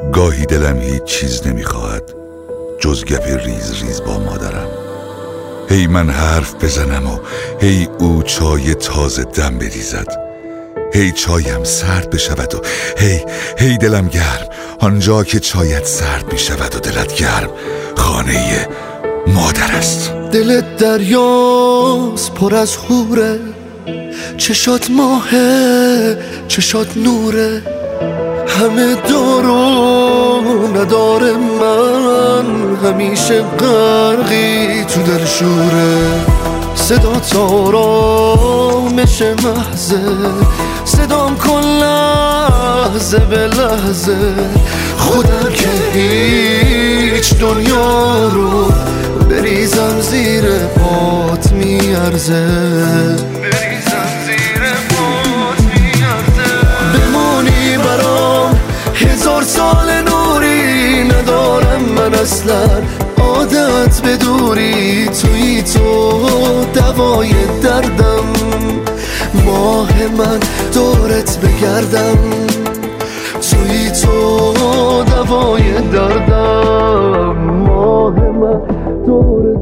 گاهی دلم هیچ چیز نمیخواهد جز گپ ریز ریز با مادرم. هی من حرف بزنم و هی او چای تازه دم بریزد، هی چایم سرد بشود و هی دلم گرم. آنجا که چایت سرد میشود و دلت گرم خانه مادر است. دلت دریاست پر از حوره، چشات ماهه چشات نوره، همه دارو نداره من همیشه غرقی تو دل شوره. صدات آرامش محضه، صدام کن لحظه به لحظه، خودم که هیچ دنیا رو بریزم زیر پات میارزه، بریزم زیر پات میارزه. بمونی برام 1000 سال نوری، ندارم من اصلا عادت به دوری، توی تو دوای دردم، ماه من دورت بگردم، توی تو دوای دردم، ماه من دورت